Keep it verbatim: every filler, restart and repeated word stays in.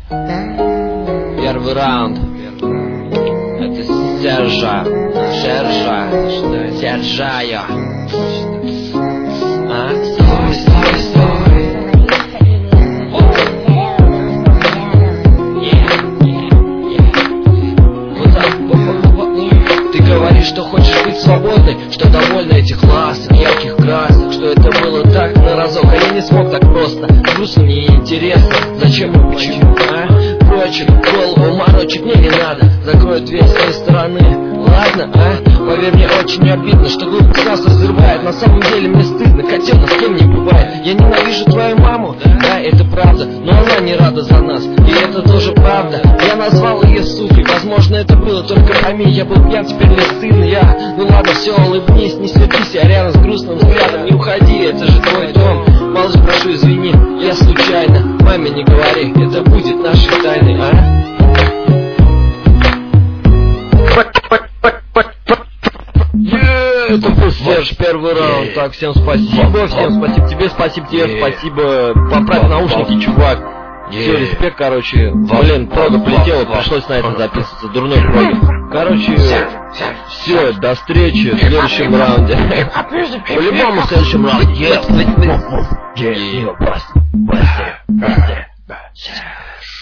Первый раунд. Это Сержа. Сержа. Сержая. А? Стой, стой, стой. Ты говоришь, что хочешь быть свободной, что довольна этих ласок, ярких красок, что это было так на разок, а я не смог так просто. Грустно, мне интересно, зачем и почему, а? Прочим, голову морочить мне не надо, закрою дверь с той стороны, ладно, а? Поверь, мне очень обидно, что глупость нас разрывает. На самом деле мне стыдно, котенок с кем не бывает. Я ненавижу твою маму, да, это правда, но она не рада за нас, и это тоже правда. Я назвал ее сукой, возможно, это было только пойми, я был пьян, теперь мне стыдно, я. Ну ладно, все, улыбнись, не слепись, я рядом с грустным взглядом, не уходи, это же твой дом. Малыш, прошу, извини, я случайно. Маме не говори, это будет нашей тайной, а? Это был Серж, первый раунд. Так, всем спасибо, всем спасибо тебе, спасибо тебе, спасибо. Поправь наушники, чувак. Все, респект, короче. Блин, прога полетела, пришлось на это записываться. Дурной проги. Короче, все, до встречи в следующем раунде. По-любому в следующем раунде.